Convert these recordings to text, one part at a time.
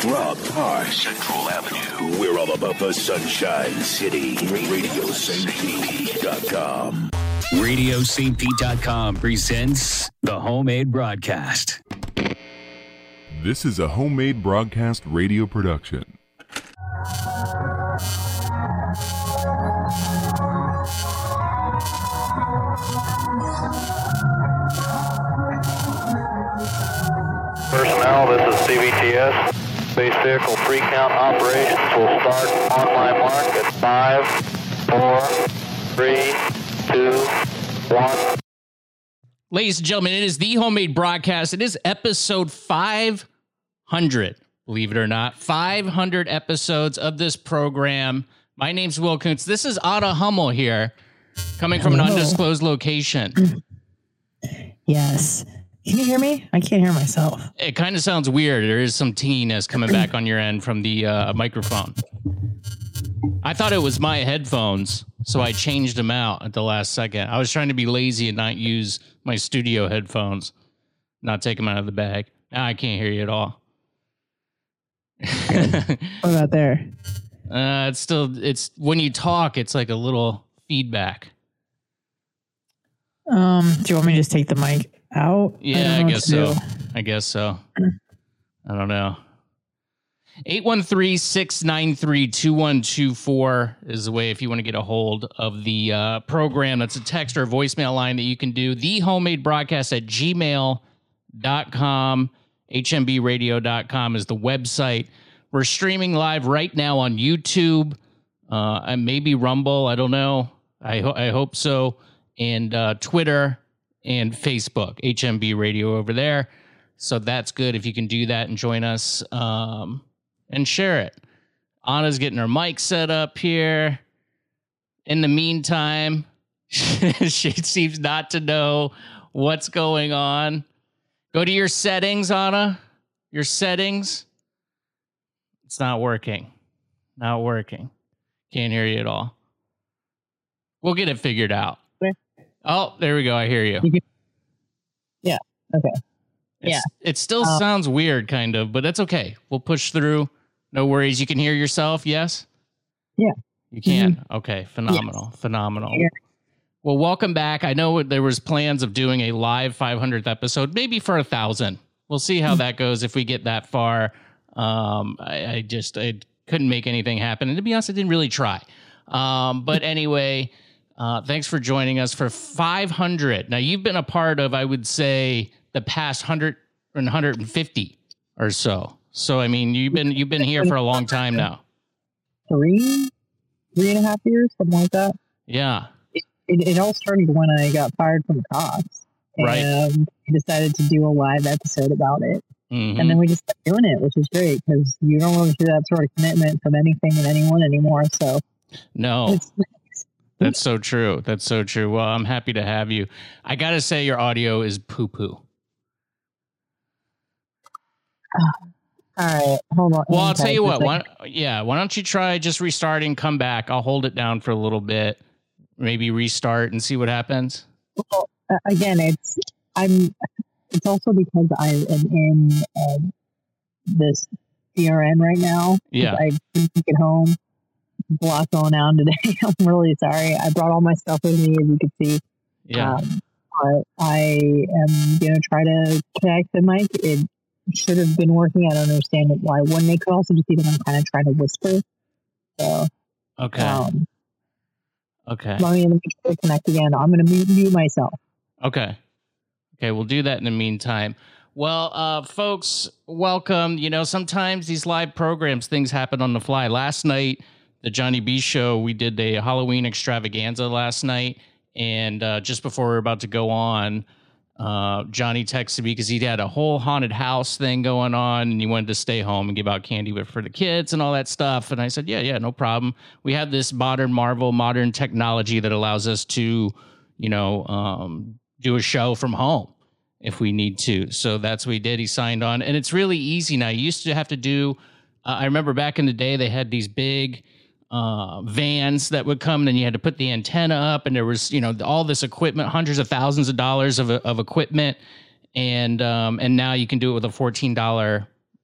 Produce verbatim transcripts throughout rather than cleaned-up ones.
Rock Park, Central Avenue. We're all about the Sunshine City. radio st pete dot com. radio st pete dot com presents the Homemade Broadcast. This is a Homemade Broadcast radio production. Personnel, this is C V T S. Space Vehicle Free Count operations will start on my mark at five, four, three, two, one. Ladies and gentlemen, it is the Homemade Broadcast. It is episode five hundred, believe it or not. five hundred episodes of this program. My name's Will Kuntz. This is Otto Hummel here, coming from an Hello. undisclosed location. Yes. Can you hear me? I can't hear myself. It kind of sounds weird. There is some tinniness coming back on your end from the uh, microphone. I thought it was my headphones, so I changed them out at the last second. I was trying to be lazy and not use my studio headphones, not take them out of the bag. Now I can't hear you at all. What about there? Uh, it's still, it's when you talk, it's like a little feedback. Um, do you want me to just take the mic out? Yeah, I, don't know guess what to so. do. I guess so. I don't know. eight one three, six nine three, two one two four is the way if you want to get a hold of the uh, program. That's a text or a voicemail line that you can do. The Homemade Broadcast at gmail dot com. H M B radio dot com is the website. We're streaming live right now on YouTube, uh, and maybe Rumble. I don't know. I, ho- I hope so. And uh, Twitter and Facebook, H M B Radio over there. So that's good if you can do that and join us um, and share it. Anna's getting her mic set up here. In the meantime, she seems not to know what's going on. Go to your settings, Anna. Your settings. It's not working. Not working. Can't hear you at all. We'll get it figured out. Where? Oh, there we go. I hear you. You can- Yeah. Okay. It's, Yeah. It still Um, sounds weird, kind of, but that's okay. We'll push through. No worries. You can hear yourself, yes? Yeah. You can? Okay. Phenomenal. Phenomenal. Yeah. Well, welcome back. I know there was plans of doing a live five hundredth episode, maybe for a thousand. We'll see how that goes if we get that far. Um, I, I just I couldn't make anything happen. And to be honest, I didn't really try. Um, but anyway, uh, thanks for joining us for five hundred. Now, you've been a part of, I would say, the past one hundred and one hundred fifty or so. So, I mean, you've been you've been here for a long time now. Three, three and a half years, something like that. Yeah. It, it, it all started when I got fired from the cops. Right. And we decided to do a live episode about it. Mhm. And then we just kept doing it, which is great because you don't really hear that sort of commitment from anything and anyone anymore. So No. it's That's so true. That's so true. Well, I'm happy to have you. I got to say your audio is poo-poo. all right. Hold on. Well, hang I'll tell tight you for a what. second. Why, yeah, why don't you try just restarting, come back. I'll hold it down for a little bit. Maybe restart and see what happens. Well, uh, again, it's I'm. It's also because I am in um, this C R N right now. 'Cause Yeah. I couldn't get home. There's a lot going on today. I'm really sorry. I brought all my stuff with me, as you can see. Yeah. Um, but I am going to try to connect the mic. It should have been working. I don't understand why wouldn't. They could also just see that I'm kind of trying to whisper. So, Okay. um, Okay. let me, let me try to connect again. I'm going to mute, mute myself. Okay. Okay, we'll do that in the meantime. Well, uh, folks, welcome. You know, sometimes these live programs, things happen on the fly. Last night, the Johnny B Show, we did a Halloween extravaganza last night. And uh, just before we were about to go on, uh, Johnny texted me because he had a whole haunted house thing going on and he wanted to stay home and give out candy with- for the kids and all that stuff. And I said, yeah, yeah, no problem. We have this modern Marvel, modern technology that allows us to, you know, um, do a show from home if we need to. So that's what he did. He signed on. And it's really easy now. You used to have to do, uh, I remember back in the day, they had these big uh, vans that would come, and then you had to put the antenna up, and there was, you know, all this equipment, hundreds of thousands of dollars of, of equipment. And, um, and now you can do it with a fourteen dollars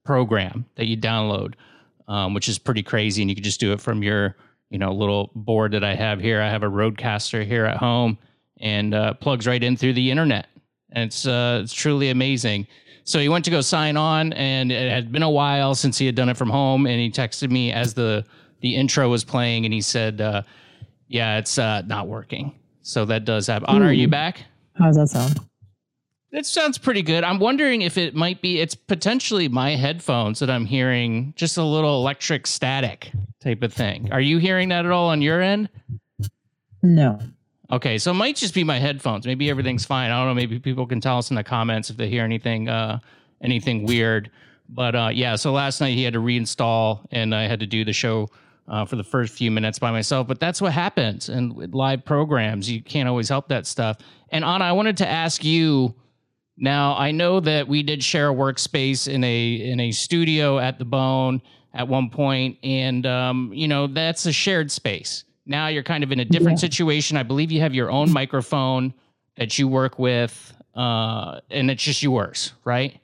program that you download, um, which is pretty crazy. And you can just do it from your, you know, little board that I have here. I have a Rodecaster here at home, and uh, plugs right in through the internet. And it's uh, it's truly amazing. So he went to go sign on, and it had been a while since he had done it from home. And he texted me as the the intro was playing, and he said, uh, "Yeah, it's uh, not working." So that does happen. Anna, are you back? How does that sound? It sounds pretty good. I'm wondering if it might be, it's potentially my headphones that I'm hearing just a little electric static type of thing. Are you hearing that at all on your end? No. Okay, so it might just be my headphones. Maybe everything's fine. I don't know. Maybe people can tell us in the comments if they hear anything, uh, anything weird. But uh, yeah, so last night he had to reinstall, and I had to do the show uh, for the first few minutes by myself. But that's what happens. And with live programs, you can't always help that stuff. And Anna, I wanted to ask you. Now, I know that we did share a workspace in a in a studio at the Bone at one point, and um, you know, that's a shared space. Now you're kind of in a different yeah. situation. I believe you have your own microphone that you work with, uh, and it's just yours, right?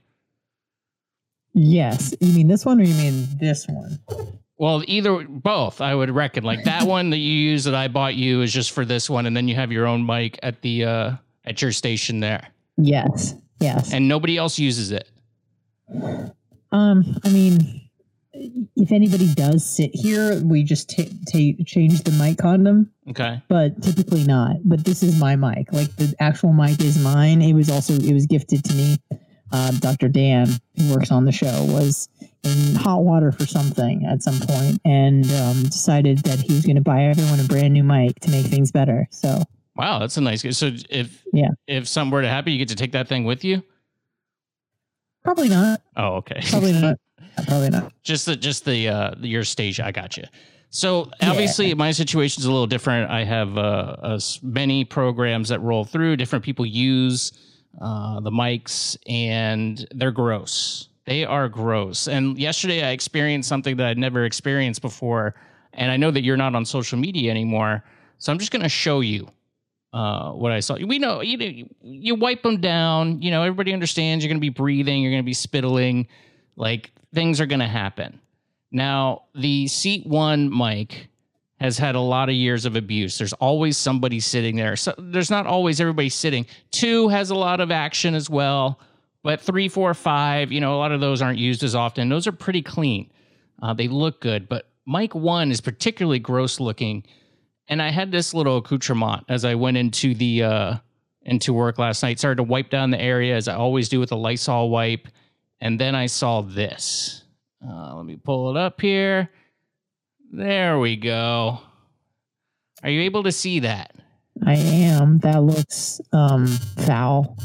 Yes. You mean this one, or you mean this one? Well, either both, I would reckon. Like that one that you use that I bought you is just for this one, and then you have your own mic at the uh, at your station there. Yes. Yes. And nobody else uses it. Um, I mean, if anybody does sit here, we just t- t- change the mic condom. Okay. But typically not. But this is my mic. Like the actual mic is mine. It was also, it was gifted to me. Uh, Doctor Dan, who works on the show, was in hot water for something at some point and um, decided that he was going to buy everyone a brand new mic to make things better. So. Wow, that's a nice. So if yeah, if something were to happen, you get to take that thing with you? Probably not. Oh, okay. Probably not. Probably not. Just the just the uh, your station. I got you. So obviously, yeah. my situation is a little different. I have uh, uh, many programs that roll through. Different people use uh, the mics, and they're gross. They are gross. And yesterday, I experienced something that I'd never experienced before. And I know that you're not on social media anymore, so I'm just going to show you. Uh, what I saw. We know you you wipe them down. You know, everybody understands you're going to be breathing. You're going to be spittling. Like things are going to happen. Now, the Seat One mic has had a lot of years of abuse. There's always somebody sitting there. So there's not always everybody sitting. Two has a lot of action as well. But three, four, five, you know, a lot of those aren't used as often. Those are pretty clean. Uh, they look good. But mic one is particularly gross looking. And I had this little accoutrement as I went into the uh, into work last night. Started to wipe down the area as I always do with a Lysol wipe, and then I saw this. Uh, let me pull it up here. There we go. Are you able to see that? I am. That looks um, foul.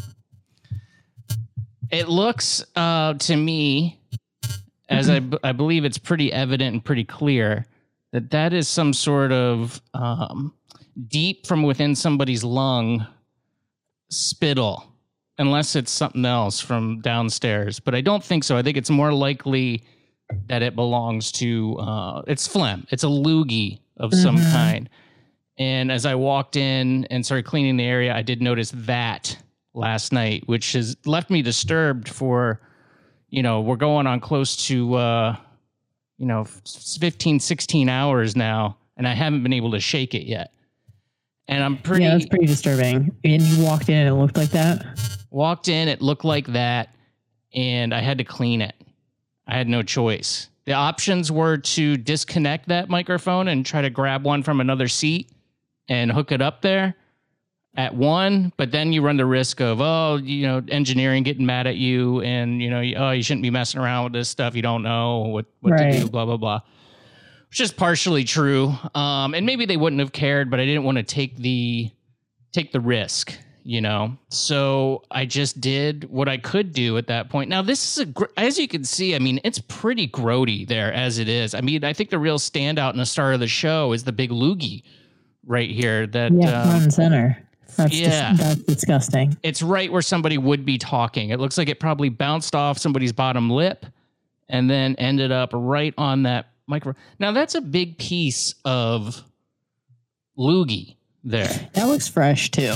It looks uh, to me, as I, b- I believe it's pretty evident and pretty clear, that that is some sort of um, deep from within somebody's lung spittle, unless it's something else from downstairs. But I don't think so. I think it's more likely that it belongs to, uh, it's phlegm. It's a loogie of some mm-hmm. kind. And as I walked in and started cleaning the area, I did notice that last night, which has left me disturbed for, you know, we're going on close to... Uh, you know, fifteen, sixteen hours now, and I haven't been able to shake it yet. And I'm pretty... Yeah, that's pretty disturbing. And you walked in and it looked like that? Walked in, it looked like that, and I had to clean it. I had no choice. The options were to disconnect that microphone and try to grab one from another seat and hook it up there at one, but then you run the risk of, oh, you know, engineering getting mad at you, and, you know, oh, you shouldn't be messing around with this stuff. You don't know what, what right. to do, blah, blah, blah. Which is partially true. Um, and maybe they wouldn't have cared, but I didn't want to take the take the risk, you know? So I just did what I could do at that point. Now, this is a, gr- as you can see, I mean, it's pretty grody there as it is. I mean, I think the real standout and the star of the show is the big loogie right here. That yeah, front um, and center. That's yeah, dis- that's disgusting. It's right where somebody would be talking. It looks like it probably bounced off somebody's bottom lip and then ended up right on that micro. Now, that's a big piece of loogie there. That looks fresh, too.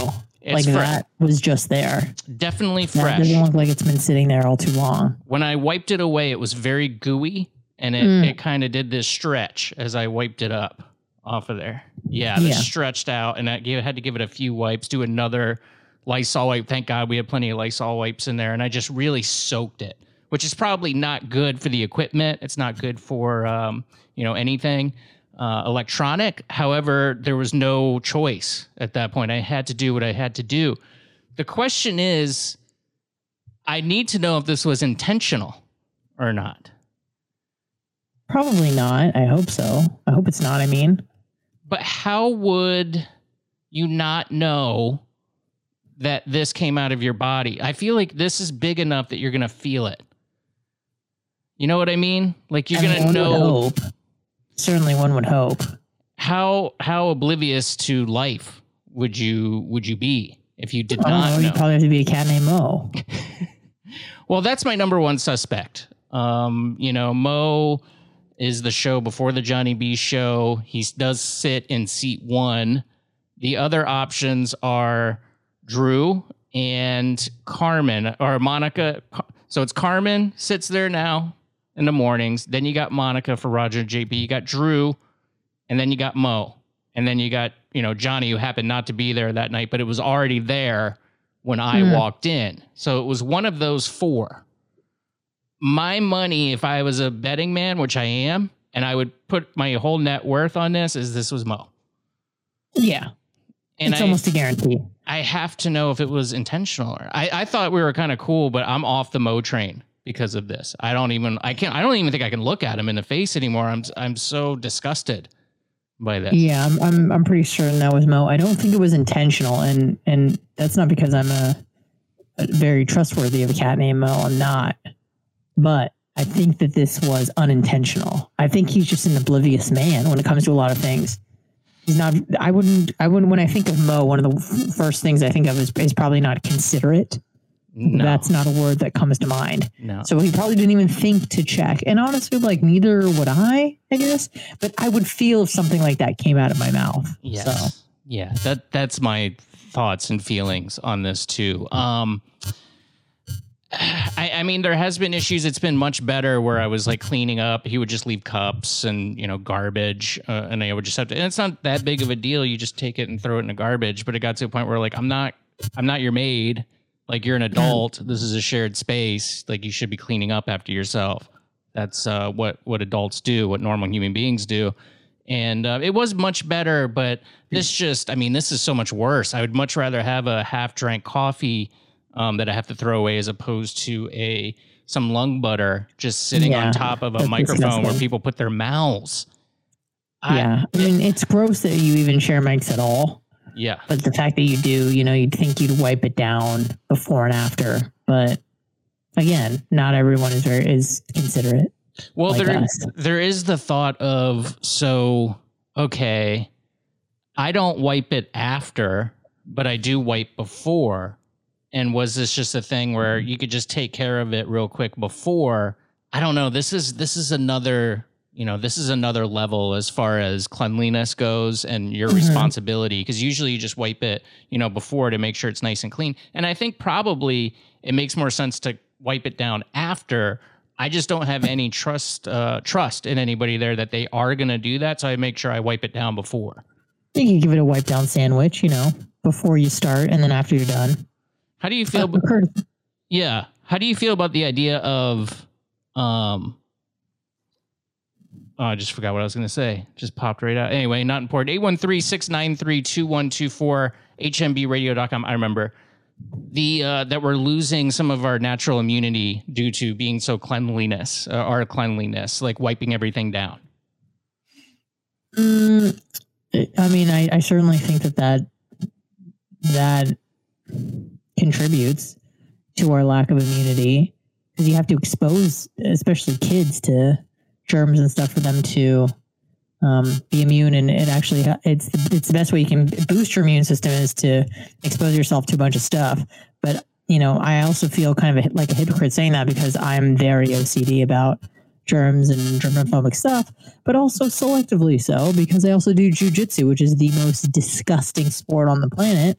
It's like fre- that was just there. Definitely That fresh. doesn't look like it's been sitting there all too long. When I wiped it away, it was very gooey, and it, Mm. it kind of did this stretch as I wiped it up off of there. Yeah, this Yeah. stretched out, and I gave, had to give it a few wipes, do another Lysol wipe. Thank God we had plenty of Lysol wipes in there, and I just really soaked it, which is probably not good for the equipment. It's not good for um, you know anything uh, electronic. However, there was no choice at that point. I had to do what I had to do. The question is, I need to know if this was intentional or not. Probably not. I hope so. I hope it's not. I mean, But how would you not know that this came out of your body? I feel like this is big enough that you're going to feel it. You know what I mean? Like you're I going mean, to one would know hope. Certainly, one would hope. how how oblivious to life would you would you be if you did I don't not know. know? You probably have to be a cat named Mo. Well, that's my number one suspect. Um, you know, Mo is the show before the Johnny B show. He does sit in seat one. The other options are Drew and Carmen or Monica. So it's Carmen sits there now in the mornings. Then you got Monica for Roger and J P. You got Drew, and then you got Mo. And then you got, you know, Johnny, who happened not to be there that night, but it was already there when I Mm. walked in. So it was one of those four. My money, if I was a betting man, which I am, and I would put my whole net worth on this, is this was Mo. Yeah, And it's I, almost a guarantee. I have to know if it was intentional. Or, I, I thought we were kind of cool, but I'm off the Mo train because of this. I don't even, I can't, I don't even think I can look at him in the face anymore. I'm, I'm so disgusted by this. Yeah, I'm, I'm I'm pretty certain that was Mo. I don't think it was intentional, and and that's not because I'm a, a very trustworthy of a cat named Mo. I'm not, but I think that this was unintentional. I think he's just an oblivious man when it comes to a lot of things. He's not. I wouldn't. I wouldn't. When I think of Mo, one of the f- first things I think of is, is probably not considerate. No, That's not a word that comes to mind. no. So he probably didn't even think to check. And honestly, like neither would I, I guess. But I would feel if something like that came out of my mouth. Yes. So Yeah, that that's my thoughts and feelings on this too. Um, I, I mean, there has been issues. It's been much better where I was like cleaning up. He would just leave cups and, you know, garbage, uh, and I would just have to. And it's not that big of a deal. You just take it and throw it in the garbage. But it got to a point where like I'm not, I'm not your maid. Like you're an adult. This is a shared space. Like you should be cleaning up after yourself. That's uh, what what adults do. What normal human beings do. And uh, it was much better, but this just, I mean, this is so much worse. I would much rather have a half drank coffee um, that I have to throw away as opposed to a some lung butter just sitting Yeah, on top of a that's microphone disgusting. where people put their mouths. I- yeah, I mean, it's gross that you even share mics at all. Yeah. But the fact that you do, you know, you'd think you'd wipe it down before and after. But again, not everyone is very is considerate. Well, like there us. there is the thought of, so, okay, I don't wipe it after, but I do wipe before. And was this just a thing where you could just take care of it real quick before? I don't know. This is this is another, you know, this is another level as far as cleanliness goes and your Mhm. responsibility. Because usually you just wipe it, you know, before to make sure it's nice and clean. And I think probably it makes more sense to wipe it down after. I just don't have any trust uh, trust in anybody there that they are going to do that. So I make sure I wipe it down before. You can give it a wipe down sandwich, you know, before you start and then after you're done. How do you feel? But Kurt, Yeah. How do you feel about the idea of, um, oh, I just forgot what I was going to say. Just popped right out. Anyway, not important. eight one three, six nine three, two one two four, H M B radio dot com. I remember the, uh, that we're losing some of our natural immunity due to being so cleanliness, uh, our cleanliness, like wiping everything down. mm, I mean, I, I certainly think that that, that contributes to our lack of immunity because you have to expose, especially kids, to germs and stuff for them to um, be immune. And it actually, ha- it's the, it's the best way you can boost your immune system is to expose yourself to a bunch of stuff. But, you know, I also feel kind of a, like a hypocrite saying that because I'm very O C D about germs and germophobic stuff, but also selectively so because I also do jujitsu, which is the most disgusting sport on the planet.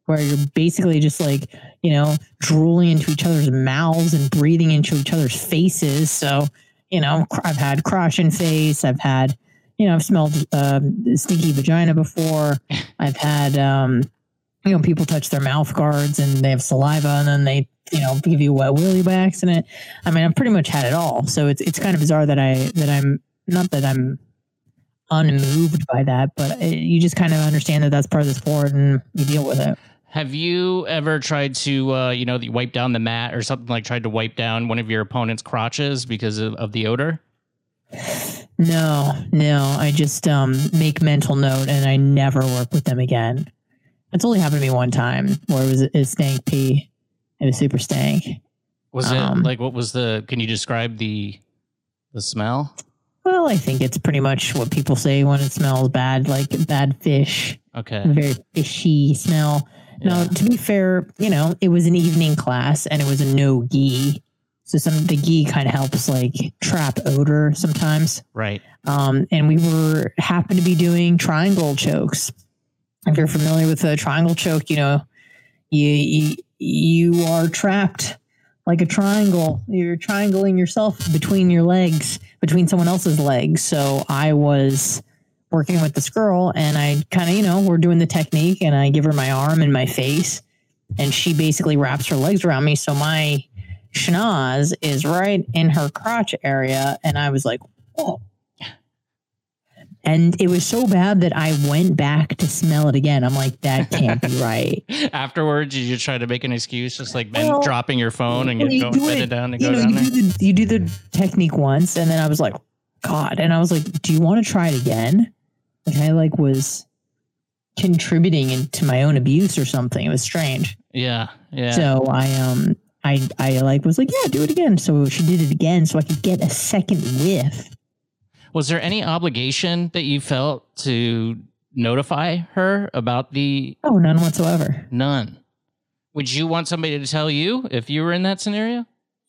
where you're basically just like, you know, drooling into each other's mouths and breathing into each other's faces. So, you know, I've had crush in face. I've had, you know, I've smelled uh, stinky vagina before. I've had, um, you know, people touch their mouth guards and they have saliva and then they, you know, give you a wet willy by accident. I mean, I've pretty much had it all. So it's it's kind of bizarre that I that I'm not that I'm unmoved by that, but it, you just kind of understand that that's part of the sport and you deal with it. Have you ever tried to, uh, you know, wipe down the mat or something, like tried to wipe down one of your opponent's crotches because of, of the odor? No, no. I just um, make mental note and I never work with them again. It's only happened to me one time where it was a stank pee. It was super stank. Was it um, like, what was the, can you describe the the smell? Well, I think it's pretty much what people say when it smells bad, like bad fish. Okay. Very fishy smell. Yeah. Now, to be fair, you know, it was an evening class and it was a no ghee. So some the ghee kind of helps like trap odor sometimes. Right. Um, and we were happened to be doing triangle chokes. If you're familiar with a triangle choke, you know, you you, you are trapped like a triangle. You're triangling yourself between your legs, between someone else's legs. So I was working with this girl and I kind of, you know, we're doing the technique and I give her my arm and my face and she basically wraps her legs around me. So my schnoz is right in her crotch area. And I was like, oh. And it was so bad that I went back to smell it again. I'm like, that can't be right. Afterwards, you just try to make an excuse, just like bend, Well, dropping your phone and well, you you go do bend it, it down and you go know, down you there. do, the, you do the technique once, and then I was like, God. And I was like, do you want to try it again? Like I like was contributing into my own abuse or something. It was strange. Yeah, yeah. So I um I I like was like, yeah, do it again. So she did it again, so I could get a second whiff. Was there any obligation that you felt to notify her about the? Oh, none whatsoever. None. Would you want somebody to tell you if you were in that scenario?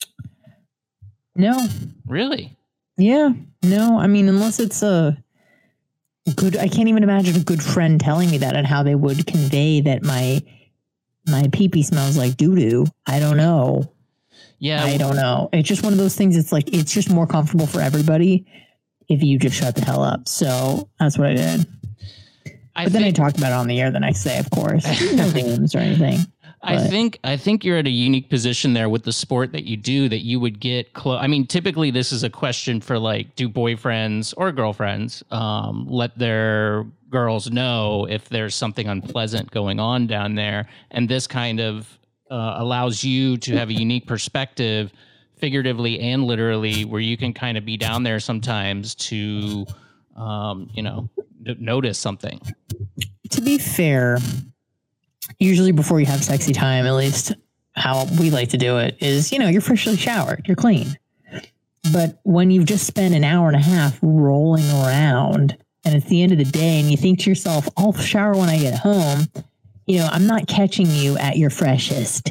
No. Really? Yeah. No. I mean, unless it's a good, I can't even imagine a good friend telling me that and how they would convey that my my pee-pee smells like doo-doo. I don't know. Yeah. I don't know. It's just one of those things. It's like, it's just more comfortable for everybody if you just shut the hell up. So that's what I did. I but then think, I talked about it on the air the next day, of course. No names or anything. I But- think I think you're at a unique position there with the sport that you do, that you would get close. I mean, typically this is a question for like, do boyfriends or girlfriends um, let their girls know if there's something unpleasant going on down there? And this kind of uh, allows you to have a unique perspective, figuratively and literally, where you can kind of be down there sometimes to, um, you know, n- notice something. To be fair, usually before you have sexy time, at least how we like to do it is, you know, you're freshly showered, you're clean. But when you've just spent an hour and a half rolling around and it's the end of the day and you think to yourself, I'll shower when I get home, you know, I'm not catching you at your freshest.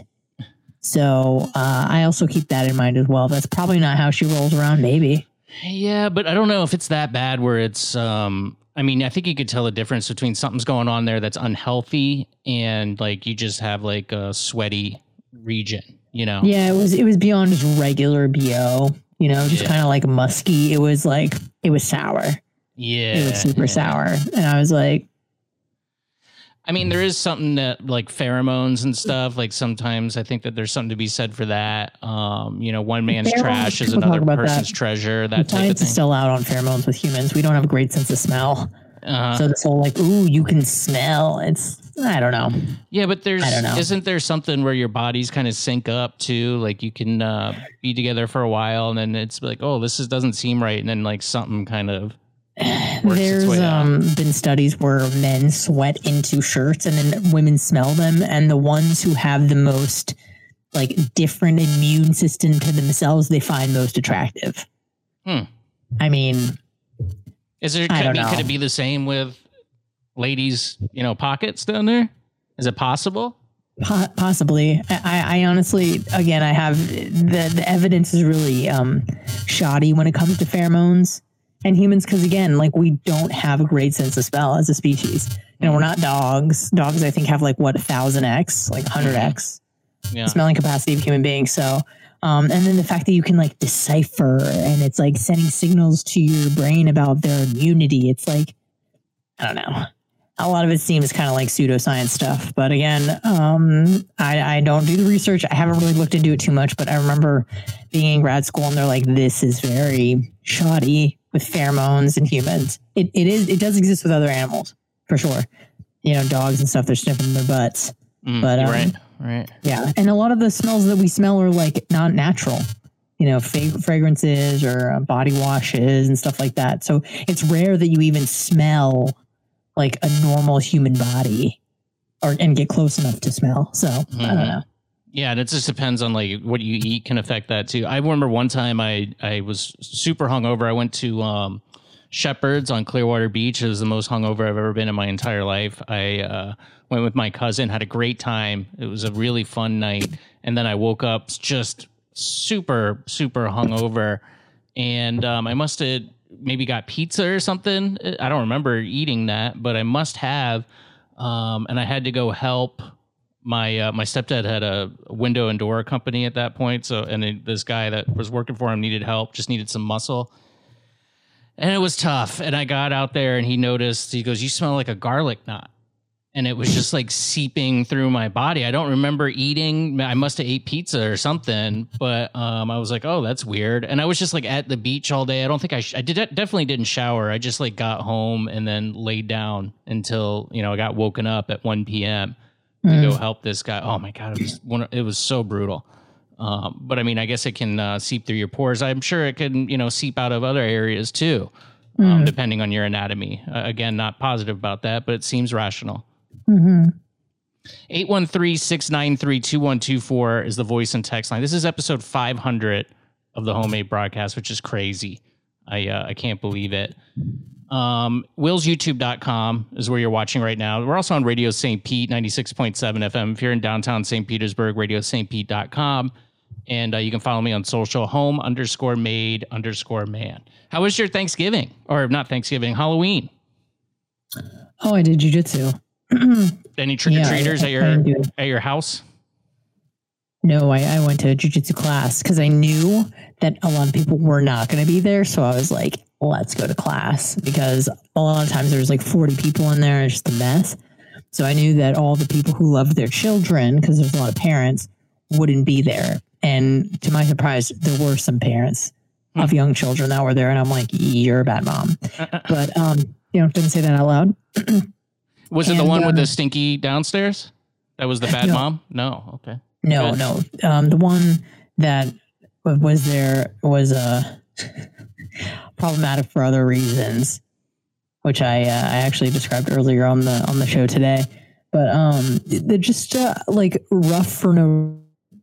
So uh, I also keep that in mind as well. That's probably not how she rolls around, maybe. Yeah, but I don't know if it's that bad where it's, um, I mean, I think you could tell the difference between something's going on there that's unhealthy and like you just have like a sweaty region, you know? Yeah, it was it was beyond just regular B O, you know, just Yeah. kind of like musky. It was like, it was sour. Yeah. It was super yeah. sour. And I was like, I mean, there is something that like pheromones and stuff. Like sometimes I think that there's something to be said for that. Um, you know, one man's Pheromones, trash is people talk another about person's that. treasure. That type of science is thing. still out on pheromones with humans. We don't have a great sense of smell. Uh, So this whole like, ooh, you can smell. It's, I don't know. yeah, but there's I don't know. isn't there something where your bodies kind of sync up too? Like you can uh, be together for a while and then it's like, oh, this is, doesn't seem right, and then like something kind of. works its There's way out. um, been studies where men sweat into shirts and then women smell them. And the ones who have the most like different immune system to themselves, they find most attractive. Hmm. I mean, Is there? I Could, don't be, could know. it be the same with ladies? You know, pockets down there. Is it possible? po- possibly. I, I I honestly, again, I have the, the evidence is really um, shoddy when it comes to pheromones. And humans, because again, like we don't have a great sense of smell as a species. You know, we're not dogs. Dogs, I think, have like what, one thousand x, like one hundred x Yeah. smelling capacity of human beings. So, um, and then the fact that you can like decipher and it's like sending signals to your brain about their immunity. It's like, I don't know. A lot of it seems kind of like pseudoscience stuff. But again, um, I, I don't do the research. I haven't really looked into it too much, but I remember being in grad school and they're like, this is very shoddy with pheromones in humans. It it is it does exist with other animals for sure. You know, dogs and stuff, they're sniffing their butts. Mm, but um, right, right. Yeah, and a lot of the smells that we smell are like not natural. You know, fa- fragrances or uh, body washes and stuff like that. So it's rare that you even smell like a normal human body or and get close enough to smell. So mm-hmm. I don't know. Yeah, and it just depends on like what you eat can affect that too. I remember one time I I was super hungover. I went to um, Shepherd's on Clearwater Beach. It was the most hungover I've ever been in my entire life. I uh, went with my cousin, had a great time. It was a really fun night, and then I woke up just super super hungover, and um, I must have maybe got pizza or something. I don't remember eating that, but I must have, um, and I had to go help. My uh, my stepdad had a window and door company at that point, so and it, this guy that was working for him needed help, just needed some muscle, and it was tough. And I got out there, and he noticed. He goes, "You smell like a garlic knot," and it was just like seeping through my body. I don't remember eating. I must have ate pizza or something, but um, I was like, "Oh, that's weird." And I was just like at the beach all day. I don't think I sh- I did definitely didn't shower. I just like got home and then laid down until you know I got woken up at one p.m. to mm. go help this guy. Oh my God, it was one, it was so brutal. Um, but I mean, I guess it can uh, seep through your pores. I'm sure it can, you know, seep out of other areas too, um, mm. depending on your anatomy. Uh, again, not positive about that, but it seems rational. Mm-hmm. eight one three, six nine three, two one two four is the voice and text line. This is episode five hundred of the Homemade Broadcast, which is crazy. I uh, I can't believe it. Um, Will's YouTube dot com is where you're watching right now. We're also on Radio Saint Pete, ninety-six point seven F M. If you're in downtown Saint Petersburg, radio saint pete dot com. And uh, you can follow me on social, home underscore made underscore man. How was your Thanksgiving? Or not Thanksgiving, Halloween? Oh, I did jujitsu. Any trick-or-treaters yeah, at your at your house? No, I, I went to a jiu-jitsu class because I knew that a lot of people were not going to be there. So I was like, let's go to class, because a lot of times there's like forty people in there. It's just a mess. So I knew that all the people who loved their children, because there's a lot of parents, wouldn't be there. And to my surprise, there were some parents hmm. of young children that were there. And I'm like, you're a bad mom. But, um, you know, didn't say that out loud. Was and, it the one um, with the stinky downstairs? That was the bad no. mom? No. Okay. No, Good. no. Um, the one that was there was uh, problematic for other reasons, which I uh, I actually described earlier on the on the show today. But um, they're just uh, like rough for no.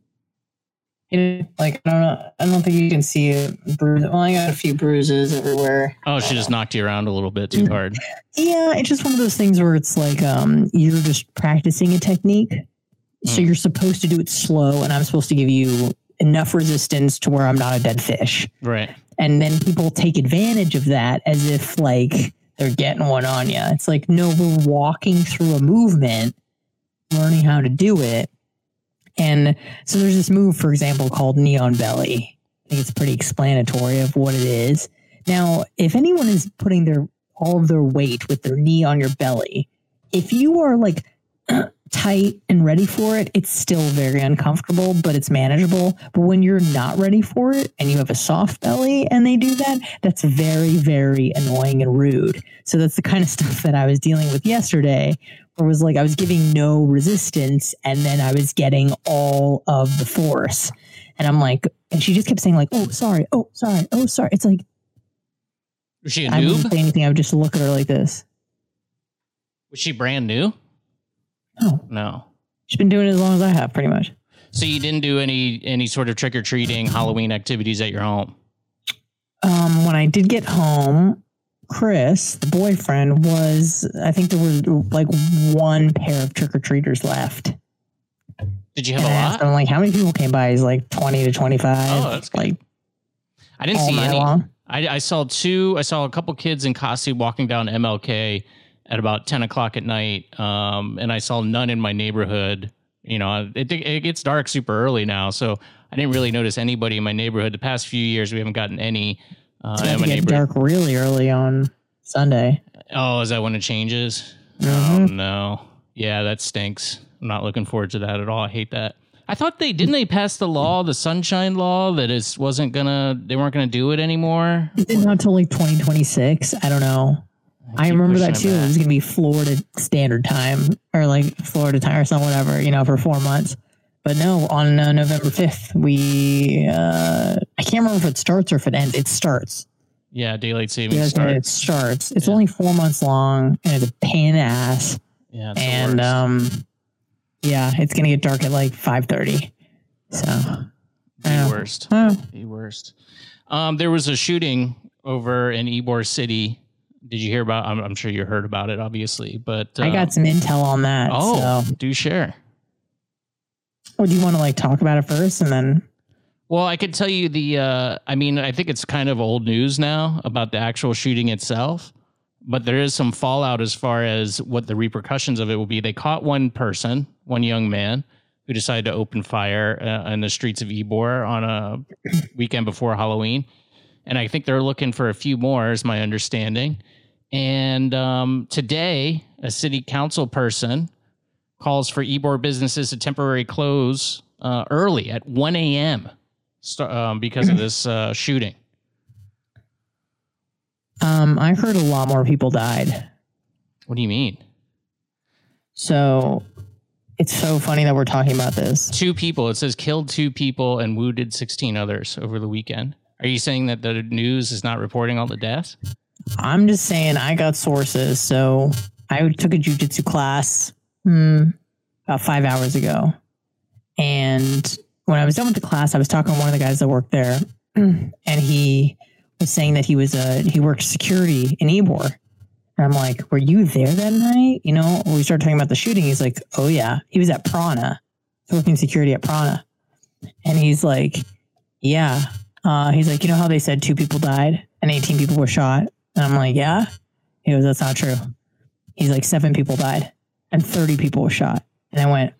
You know, like I don't know. I don't think you can see a bruise. Well, I got a few bruises everywhere. Oh, she just knocked you around a little bit too hard. Yeah, it's just one of those things where it's like um, you're just practicing a technique. So you're supposed to do it slow, and I'm supposed to give you enough resistance to where I'm not a dead fish. Right. And then people take advantage of that as if like they're getting one on you. It's like, no, we're walking through a movement, learning how to do it. And so there's this move, for example, called Neon Belly. I think it's pretty explanatory of what it is. Now, if anyone is putting their all of their weight with their knee on your belly, if you are like tight and ready for it, it's still very uncomfortable, but it's manageable. But when you're not ready for it and you have a soft belly and they do that, that's very, very annoying and rude. So that's the kind of stuff that I was dealing with yesterday, where it was like I was giving no resistance and then I was getting all of the force. And I'm like, and she just kept saying like, oh, sorry, oh, sorry, oh, sorry. It's like, was she a I noob? wouldn't say anything. I would just look at her like this. Was she brand new? No. No. She's been doing it as long as I have, pretty much. So you didn't do any any sort of trick-or-treating Halloween activities at your home? Um, when I did get home, Chris, the boyfriend, was, I think there was like one pair of trick-or-treaters left. Did you have and a I lot? asked him, like, how many people came by? He's like twenty to twenty-five. Oh, that's good. Like, I didn't all see night any. long. I, I saw two. I saw a couple kids in costume walking down M L K at about ten o'clock at night, um, and I saw none in my neighborhood. You know, it, it gets dark super early now, so I didn't really notice anybody in my neighborhood. The past few years, we haven't gotten any. Uh, it's going to get dark really early on Sunday. Oh, is that when it changes? Mm-hmm. Oh, no. Yeah, that stinks. I'm not looking forward to that at all. I hate that. I thought they didn't they pass the law, the sunshine law, that it wasn't gonna they weren't gonna do it anymore. Is it not until like twenty twenty-six? I don't know. I, I remember that too. It was gonna be Florida Standard Time or like Florida time or something, whatever, you know, for four months. But no, on uh, November fifth, we uh, I can't remember if it starts or if it ends. It starts. Yeah, daylight savings yeah, starts. It starts. It's yeah. only four months long, and it's a pain in the ass. Yeah, it's and um. Yeah, it's going to get dark at like five thirty. So, the uh, worst. Uh, the worst. Um, there was a shooting over in Ybor City. Did you hear about I'm, I'm sure you heard about it, obviously. But uh, I got some intel on that. Oh, so. do share. Well, do you want to like talk about it first and then? Well, I could tell you the, uh, I mean, I think it's kind of old news now about the actual shooting itself. But there is some fallout as far as what the repercussions of it will be. They caught one person, one young man, who decided to open fire uh, in the streets of Ybor on a weekend before Halloween. And I think they're looking for a few more, is my understanding. And um, today, a city council person calls for Ybor businesses to temporarily close uh, early at one a.m. St- um, because of this uh, shooting. Um, I heard a lot more people died. What do you mean? So it's so funny that we're talking about this. Two people. It says killed two people and wounded sixteen others over the weekend. Are you saying that the news is not reporting all the deaths? I'm just saying I got sources. So I took a jiu-jitsu class hmm, about five hours ago. And when I was done with the class, I was talking to one of the guys that worked there. And he was saying that he was a he worked security in Ybor. And I'm like, were you there that night? You know, when we started talking about the shooting, he's like, oh yeah, he was at Prana, working security at Prana. And he's like, yeah. Uh, he's like, you know how they said two people died and eighteen people were shot? And I'm like, yeah. He goes, that's not true. He's like, seven people died and thirty people were shot. And I went,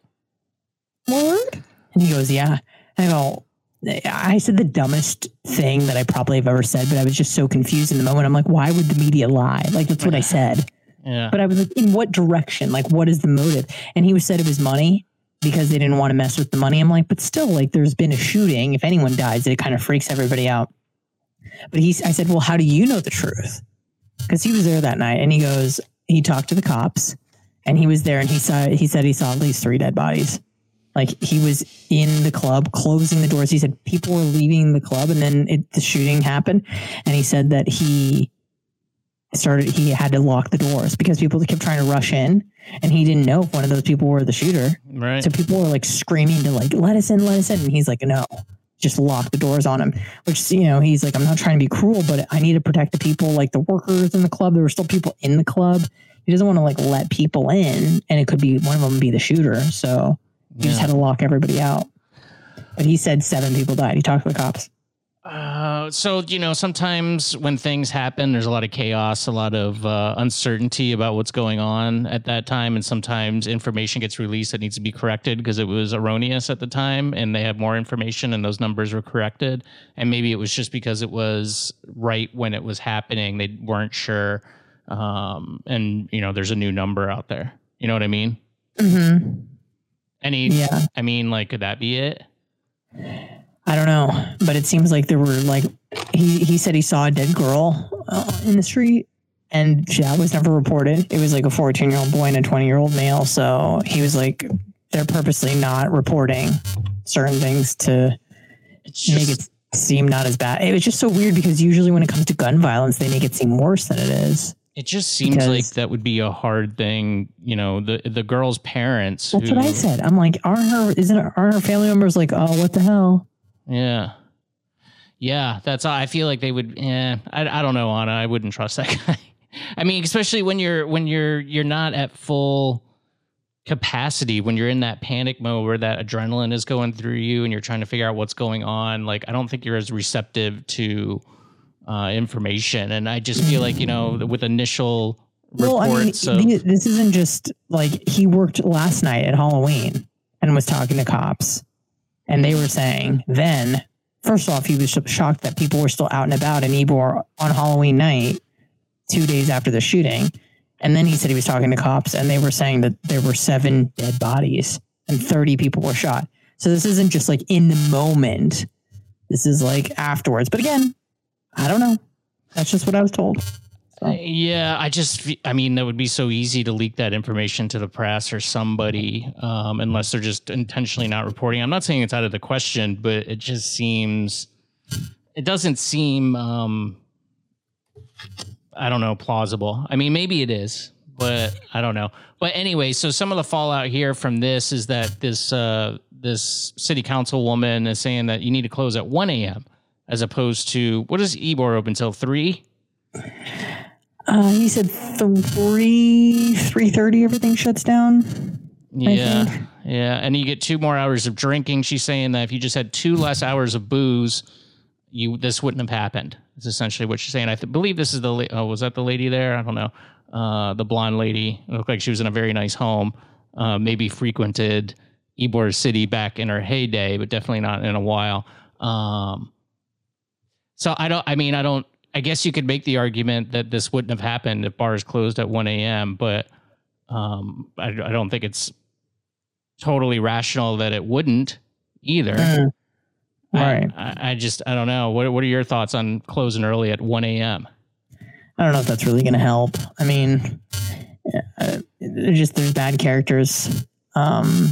what? And he goes, yeah. And I go, I said the dumbest thing that I probably have ever said, but I was just so confused in the moment. I'm like, why would the media lie? Like, that's what I said. Yeah. But I was like, in what direction? Like, what is the motive? And he was said it was money because they didn't want to mess with the money. I'm like, but still, like, there's been a shooting. If anyone dies, it kind of freaks everybody out. But he, I said, well, how do you know the truth? Because he was there that night, and he goes, he talked to the cops, and he was there, and he saw, he said he saw at least three dead bodies. Like, he was in the club, closing the doors. He said people were leaving the club, and then it, the shooting happened. And he said that he started, he had to lock the doors because people kept trying to rush in, and he didn't know if one of those people were the shooter. Right. So people were like screaming to like, let us in, let us in. And he's like, no, just lock the doors on him. Which, you know, he's like, I'm not trying to be cruel, but I need to protect the people, like the workers in the club. There were still people in the club. He doesn't want to like let people in, and it could be one of them be the shooter. So he yeah. just had to lock everybody out. But he said seven people died. He talked to the cops. Uh, so, you know, sometimes when things happen, there's a lot of chaos, a lot of uh, uncertainty about what's going on at that time. And sometimes information gets released that needs to be corrected because it was erroneous at the time and they have more information and those numbers were corrected. And maybe it was just because it was right when it was happening. They weren't sure. Um, and, you know, there's a new number out there. You know what I mean? Mm-hmm. Any, yeah. I mean, like, could that be it? I don't know, but it seems like there were like, he, he said he saw a dead girl uh, in the street, and that was never reported. It was like a fourteen year old boy and a twenty year old male. So he was like, they're purposely not reporting certain things to just make it seem not as bad. It was just so weird because usually when it comes to gun violence, they make it seem worse than it is. It just seems because, like that would be a hard thing, you know, the the girl's parents. That's who, what I said. I'm like, aren't her, isn't it, aren't her family members like, oh, what the hell? Yeah. Yeah, that's, I feel like they would, eh, I, I don't know, Anna, I wouldn't trust that guy. I mean, especially when you're, when you're, you're not at full capacity, when you're in that panic mode where that adrenaline is going through you and you're trying to figure out what's going on. Like, I don't think you're as receptive to uh, information. And I just feel like, you know, with initial well, reports I mean, of, this isn't just like he worked last night at Halloween and was talking to cops, and they were saying then, first off, he was shocked that people were still out and about in Ybor on Halloween night, two days after the shooting. And then he said he was talking to cops, and they were saying that there were seven dead bodies and thirty people were shot. So this isn't just like in the moment. This is like afterwards. But again, I don't know. That's just what I was told. So. Yeah, I just, I mean, that would be so easy to leak that information to the press or somebody, um, unless they're just intentionally not reporting. I'm not saying it's out of the question, but it just seems, it doesn't seem, um, I don't know, plausible. I mean, maybe it is, but I don't know. But anyway, so some of the fallout here from this is that this, uh, this city councilwoman is saying that you need to close at one a.m. as opposed to, what is Ybor open till three? Uh, he said three, three thirty. Everything shuts down. Yeah, yeah, and you get two more hours of drinking. She's saying that if you just had two less hours of booze, you this wouldn't have happened. It's essentially what she's saying. I th- believe this is the la- oh, was that the lady there? I don't know. Uh, the blonde lady. It looked like she was in a very nice home. Uh, maybe frequented Ybor City back in her heyday, but definitely not in a while. Um, so I don't. I mean, I don't. I guess you could make the argument that this wouldn't have happened if bars closed at one a.m., but um, I, I don't think it's totally rational that it wouldn't either. Mm. Right. I, I, I just, I don't know. What What are your thoughts on closing early at one a.m.? I don't know if that's really going to help. I mean, uh, just there's bad characters. Um,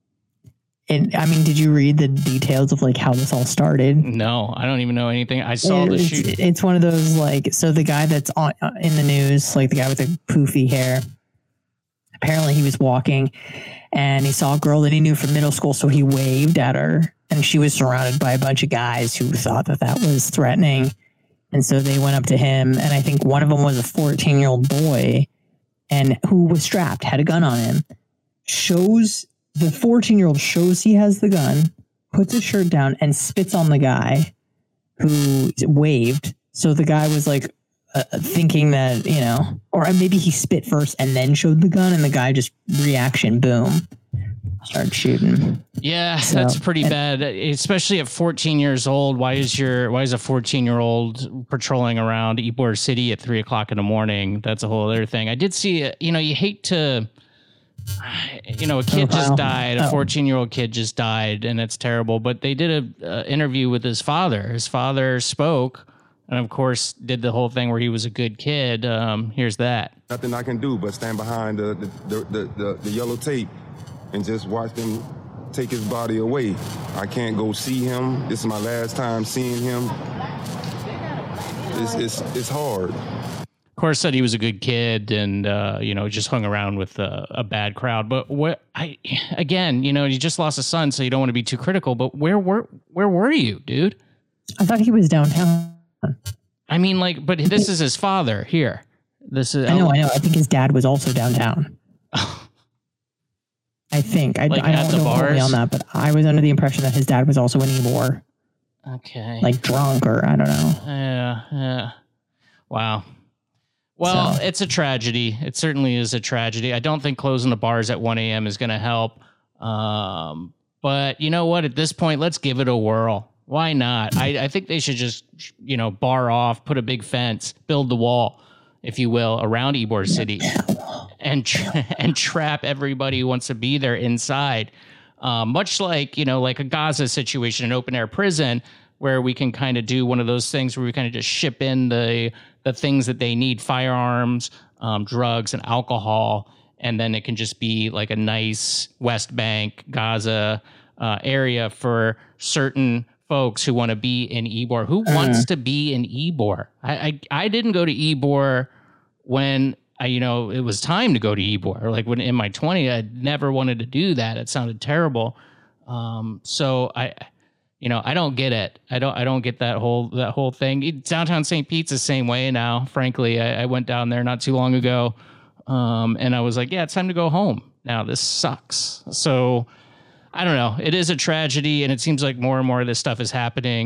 and I mean, did you read the details of like how this all started? No, I don't even know anything. I saw the it's, shoot. It's one of those like, so the guy that's on uh, in the news, like the guy with the poofy hair, apparently he was walking and he saw a girl that he knew from middle school. So he waved at her and she was surrounded by a bunch of guys who thought that that was threatening. And so they went up to him. And I think one of them was a fourteen year old boy and who was strapped, had a gun on him, shows the fourteen year old shows he has the gun, puts his shirt down and spits on the guy who waved. So the guy was like uh, thinking that, you know, or maybe he spit first and then showed the gun and the guy just reaction, boom, started shooting. Yeah, so, that's pretty and, bad, especially at fourteen years old. Why is your why is a fourteen year old patrolling around Ybor City at three o'clock in the morning? That's a whole other thing. I did see, you know, you hate to, you know, a kid oh, just wow. died, a oh. fourteen year old kid just died, and it's terrible. But they did a uh, interview with his father. His father spoke, and of course did the whole thing where he was a good kid. Um, here's that. Nothing I can do but stand behind the the, the, the, the yellow tape and just watch them take his body away. I can't go see him. This is my last time seeing him. It's it's, it's hard. Of course, said he was a good kid and, uh, you know, just hung around with a, a bad crowd. But what I, again, you know, you just lost a son, so you don't want to be too critical. But where were where were you, dude? I thought he was downtown. I mean, like, but this is his father here. This is. I know, I know. I think his dad was also downtown. I think. I, like I at don't the know bars? on that, but I was under the impression that his dad was also in Ybor. Okay. Like drunk or I don't know. Yeah. Yeah. Wow. Well, So. it's a tragedy. It certainly is a tragedy. I don't think closing the bars at one a.m. is going to help. Um, but you know what? At this point, let's give it a whirl. Why not? I, I think they should just, you know, bar off, put a big fence, build the wall, if you will, around Ybor City and tra- and trap everybody who wants to be there inside. Um, much like, you know, like a Gaza situation, an open air prison, where we can kind of do one of those things where we kind of just ship in the the things that they need, firearms, um, drugs, and alcohol, and then it can just be like a nice West Bank, Gaza uh, area for certain folks who want to be in Ybor. Who Uh-huh. wants to be in Ybor? I, I I didn't go to Ybor when I, you know, it was time to go to Ybor. Like when in my twenties, I never wanted to do that. It sounded terrible. Um, so I, you know, I don't get it. I don't I don't get that whole that whole thing. Downtown Saint Pete's the same way now. Frankly, I, I went down there not too long ago, um, and I was like, yeah, it's time to go home now. This sucks. So I don't know. It is a tragedy, and it seems like more and more of this stuff is happening.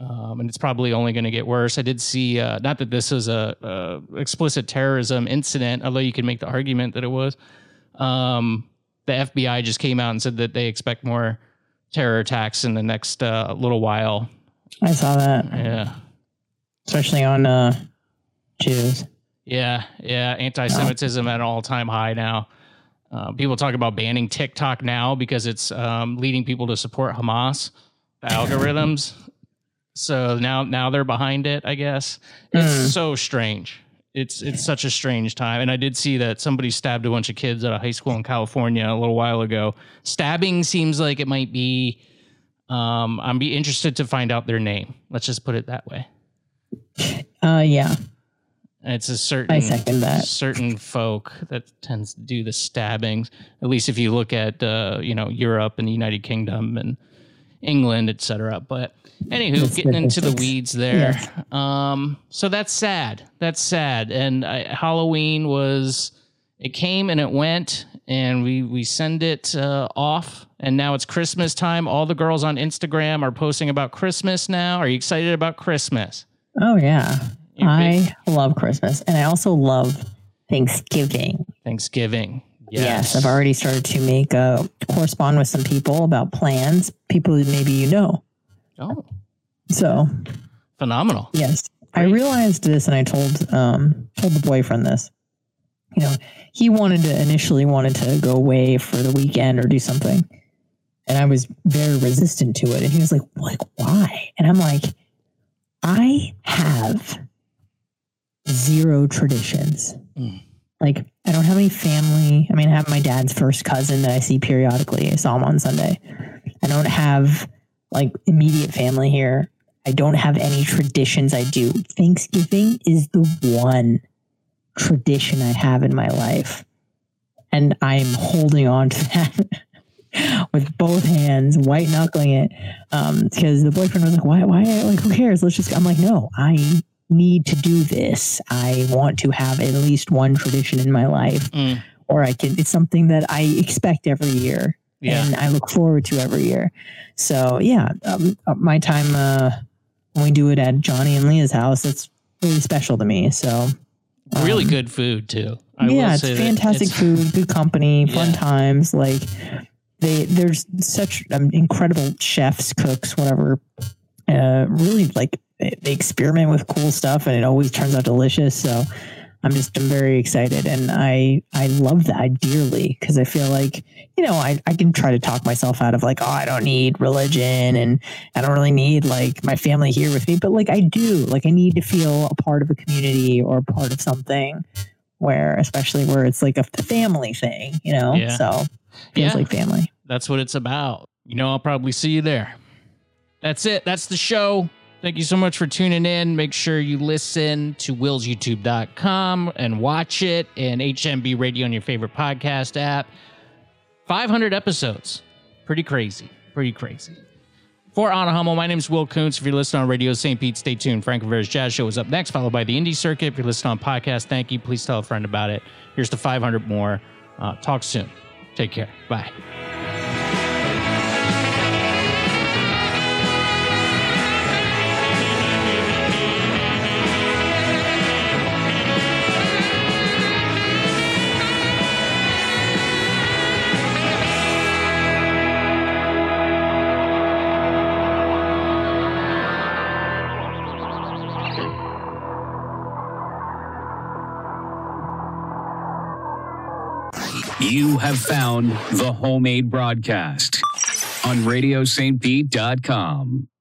Um, and it's probably only going to get worse. I did see, uh, not that this is a, a explicit terrorism incident, although you could make the argument that it was. Um, the F B I just came out and said that they expect more terror attacks in the next uh, little while. I saw that. Yeah. Especially on uh, Jews. Yeah, yeah. Anti-Semitism at an all-time high now. Uh, people talk about banning TikTok now because it's um, leading people to support Hamas, the algorithms. So now, now they're behind it, I guess. It's mm. so strange. It's it's such a strange time. And I did see that somebody stabbed a bunch of kids at a high school in California a little while ago. Stabbing seems like it might be. Um, I'd be interested to find out their name. Let's just put it that way. Uh, yeah. It's a certain I second that. certain folk that tends to do the stabbings. At least if you look at uh, you know, Europe and the United Kingdom and England, et cetera. But anywho, that's getting into the weeds there. Yes. Um, so that's sad. That's sad. And I, Halloween was, it came and it went, and we we send it uh, off. And now it's Christmas time. All the girls on Instagram are posting about Christmas now. Are you excited about Christmas? Oh yeah. I love Christmas, and I also love Thanksgiving. Thanksgiving. Yes. yes, I've already started to make uh, correspond with some people about plans, people that maybe you know. Oh. So. Phenomenal. Yes. Great. I realized this, and I told um told the boyfriend this. You know, he wanted to, initially wanted to go away for the weekend or do something. And I was very resistant to it. And he was like, like, why? And I'm like, I have zero traditions. Mm. Like, I don't have any family. I mean, I have my dad's first cousin that I see periodically. I saw him on Sunday. I don't have like immediate family here. I don't have any traditions I do. Thanksgiving is the one tradition I have in my life. And I'm holding on to that with both hands, white knuckling it. Um, because the boyfriend was like, why, why, like, who cares? Let's just, I'm like, no, I need to do this. I want to have at least one tradition in my life, mm. or I can, it's something that I expect every year. Yeah. And I look forward to every year. So yeah, um, my time, uh, when we do it at Johnny and Leah's house, it's really special to me. So um, really good food too. I yeah, it's fantastic it's, food, good company, fun yeah. times. Like they, there's such um, incredible chefs, cooks, whatever. Uh, really like they experiment with cool stuff, and it always turns out delicious. So I'm just I'm very excited, and I I love that dearly, because I feel like, you know, I, I can try to talk myself out of like, oh, I don't need religion, and I don't really need like my family here with me, but like I do, like I need to feel a part of a community or a part of something where, especially where it's like a family thing, you know. Yeah. So it feels yeah. like family. That's what it's about. You know, I'll probably see you there. That's it. That's the show. Thank you so much for tuning in. Make sure you listen to wills youtube dot com and watch it, and H M B Radio on your favorite podcast app. five hundred episodes. Pretty crazy. Pretty crazy. For Anna Hummel, my name is Will Kuntz. If you're listening on Radio Saint Pete, stay tuned. Frank Rivera's Jazz Show is up next, followed by the Indie Circuit. If you're listening on podcast, thank you. Please tell a friend about it. Here's to five hundred more. Uh, talk soon. Take care. Bye. You have found the Homemade Broadcast on radio saint pete dot com.